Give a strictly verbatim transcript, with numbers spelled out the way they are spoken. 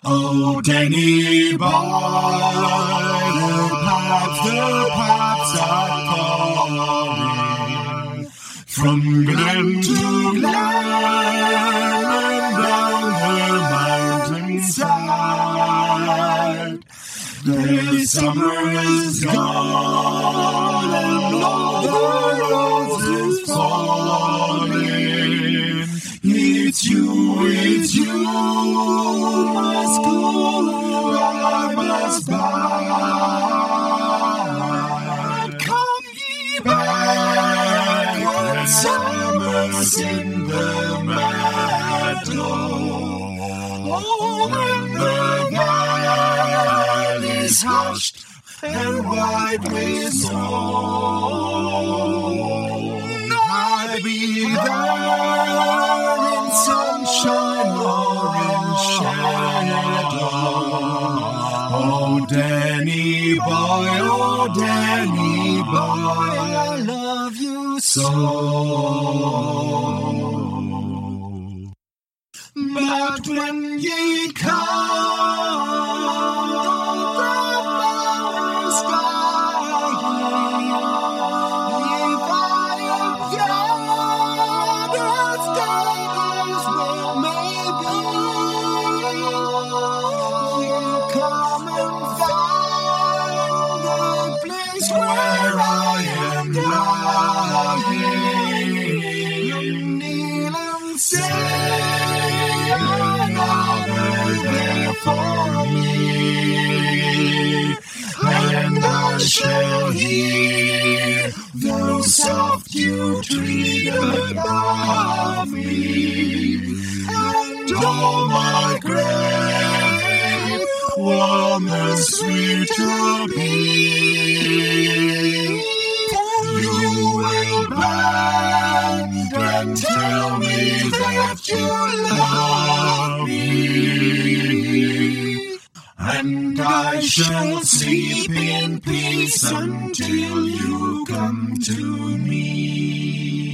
Oh, Danny boy, the pipes, the pipes are calling from glen to glen and down the mountainside. The summer is gone and all the roses falling. It's you, it's you, my school I must buy. Come ye back when summer's in the meadow. Oh, when the valley is hushed and white with snow, I'll be there in sunshine or in shadow. Oh, Danny boy, oh, Danny boy, I love you so. But when ye come, the flowers dying, if I am young as days will maybe, you come and find the place where I am lying. You kneel and say another there for me, and I shall hear the soft dew tree above me, and oh, my grave warm and sweet to be. You will bend and tell me that you love me, and I shall sleep in peace until you come to me.